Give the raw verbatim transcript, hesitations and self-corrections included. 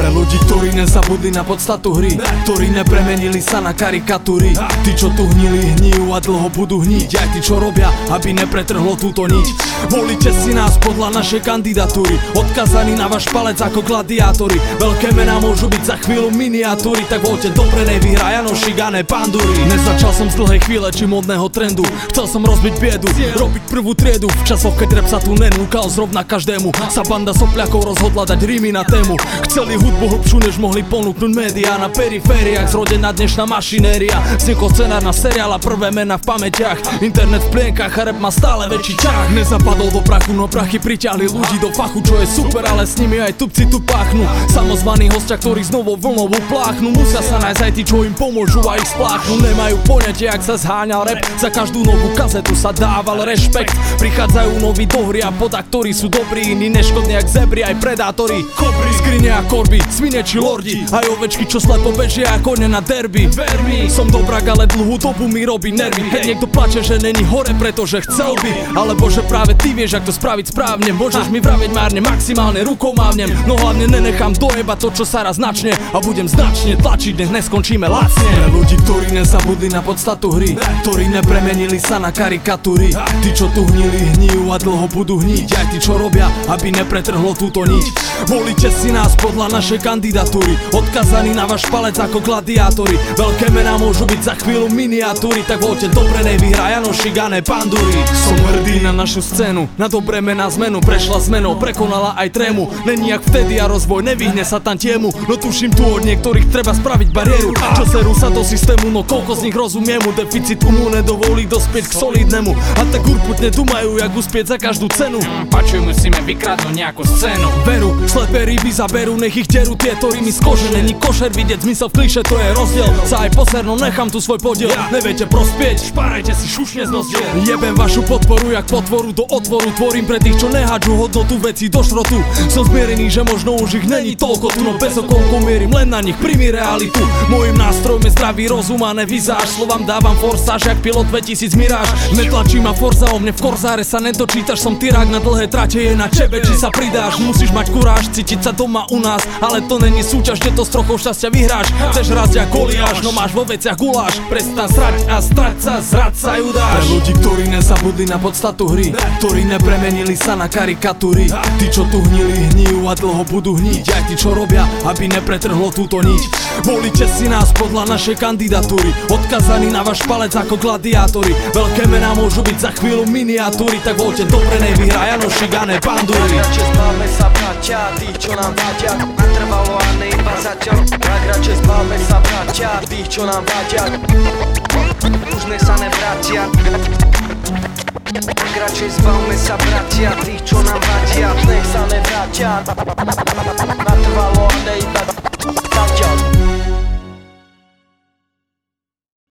Pre ľudí, ktorí nezabudli na podstatu hry, ktorí nepremenili sa na karikatúry. Tí, čo tu hnili, hnijú a dlho budú hniť. Aj tí, čo robia, aby nepretrhlo túto niť. Volíte si nás podľa našej kandidatúry, odkazaní na váš palec ako gladiátori. Veľké mená môžu byť za chvíľu miniatúry, tak voľte dobre, nevyhrá Jano Šigané Pandury. Nezačal som z dlhej chvíle či modného trendu, chcel som rozbiť biedu, robiť prvú triedu. V časoch, keď rap sa tu nenúkal zrovna každému, sa banda sopľakov rozhodla dať rímy na tému. Chceli hudbu hlbšiu, než mohli ponúknuť médiá. Na perifériách zrodená dnešná mašinéria, vznikol scenár na seriál a prvé mená v pamäťach. Internet v plienkach a rap má stále väčší ťah. Nezapadol do prachu, no prachy priťahli ľudí do fachu, čo je super, ale s nimi aj tupci tu páchnu. Samozvaní hostia, ktorí s novou vlnou upláchnu, musia sa nájsť aj tí, čo im pomôžu a ich spláchnu. Nemajú poňatie, ak sa zháňal rap, za každú novú kazetu sa dával rešpekt. Prichádzajú noví do hry a poda, ktorí sú dobrí, iní neškodní jak zebry, aj predátori, kobry, skrine a korby, svine či lordi, aj ovečky, čo slepo bežia a kone na derby. Vermi, som dobrák, ale dlhú dobu mi robí nervy. Keď niekto plače, že není hore, pretože chcel by, alebo že práve ty vieš, ak to spraviť správne. Môžeš mi vraviť márne, maximálne rukou mávnem, no hlavne nenechám dojebať to, čo sa raz načne, a budem značne tlačiť, nech neskončíme lacne. Pre ľudí, ktorí nezabudli na podstatu hry, ktorí nepremenili sa na karikatúry. Tí, čo tu hnili, hnijú a dlho budú hniť. Aj tí, čo robia, aby nepretrhlo túto niť. Volíte si nás podľa našej kandidatúry, odkazaní na váš palec ako gladiátori. Veľké mená môžu byť za chvíľu miniatúry, tak voľte dobre, nevyhrá Jano Šigané Pandury. Som hrdý na našu scénu, na dobré mená zmenu. Prešla zmenou, prekonala aj trému. Není jak vtedy a rozvoj nevyhne sa tantiemu. No tuším tu od niektorých treba spraviť bariéru, čo serú sa do systému, no koľko z nich rozumie mu. Deficit umu nedovolí dospieť k solidnému, a tak urputne tu majú jak uspieť za každú cenu. Pačuj, musíme vykradnúť nejakú scénu. Veru, slepé ryby zaberú, nech ich derú tie, ktorými z kože. Není košer vidieť zmysel v kliše, to je rozdiel. Sa aj poserno, nechám tu svoj podiel. Neviete prospieť, špárajte si šušne z nozdiel. Jebem vašu podporu jak potvoru do otvoru. Tvorím pre tých, čo nehádžu hodnotu veci do šrotu. Som zmierený, že možno už ich není toľko tu, no bez okolkov mierim len na nich, príjmi realitu. Mojím nástrojom je zdravý rozum a nevizáž. Slovám dávam forsáž jak pilot dvetisíc Miráž. Netlačí ma forza, o mne v korzáre sa netočítaš. Som tyrák na dlhé trate, je na tebe, či sa pridáš. Musíš mať kuráž, cítiť sa doma u nás, ale to není súťaž, kde to s trochou šťastia vyhráš. Chceš rásť jak Goliáš, no máš vo veciach guláš. Prestan srať a strať sa, zrať sa judáš. Pre ľudí, ktorí nezabudli na podstatu hry, ktorí nepremenili sa na karikatúry. Tí, čo tu hnili, hnijú a dlho budú hniť. Aj tí, čo robia, aby nepretrhlo túto niť. Volíte si nás podľa našej kandidatúry, odkazaní na váš palec ako gladiátori. Veľké mená môžu byť za chvíľu miniatúry, tak voľte dobre, nevyhrá Jano Šigané Pandury. Radšej zbavme sa bratia, tých, čo nám vadia. Natrvalo a ne iba zatiaľ. Tak radšej zbavme sa bratia, tých, čo nám vadia. Už nech sa nevrátia. Tak radšej zbavme sa bratia, tých, čo nám vadia. Nech sa nevrátia.